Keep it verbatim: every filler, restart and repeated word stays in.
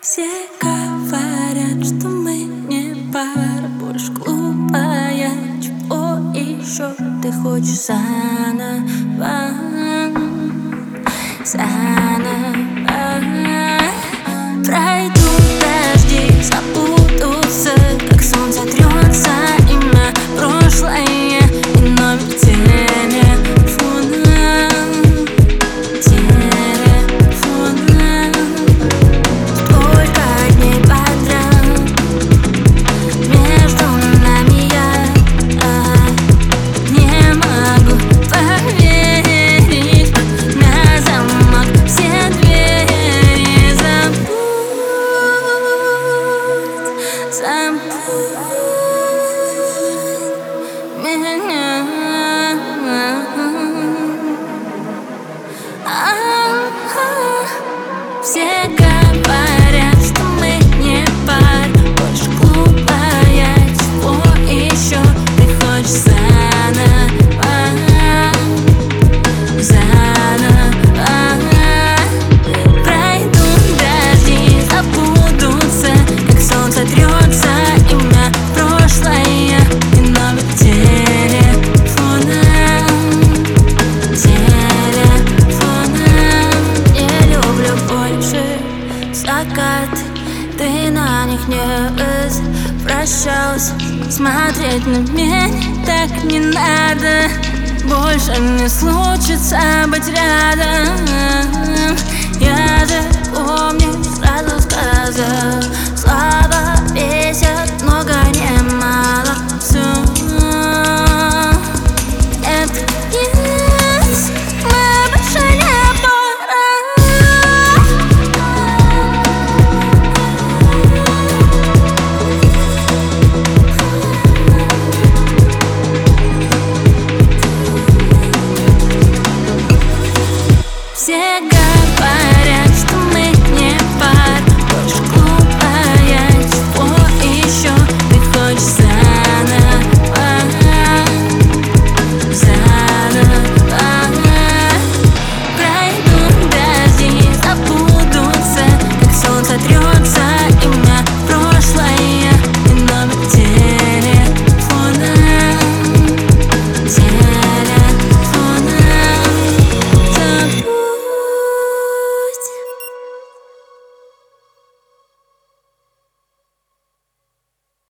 Все говорят, что мы не пара, больше глупая. Чего еще ты хочешь заново, заново? Пройдут дожди, забудутся, как солнце трется имя прошлое и номер телефона, телефона. Сколько дней подряд между нами я не могу поверить. На замок все двери забудь, забудь меня. Все говорят, что мы не пара, больше глупая. Чего еще ты хочешь заново, заново? Пройдут дожди, забудутся, как солнце трется имя прошлое и номер телефона, телефона. Не люблю больше закаты, ты на них не возвращался. Смотреть на меня так не надо, больше не случится быть рядом. Я же помню, сразу сказал.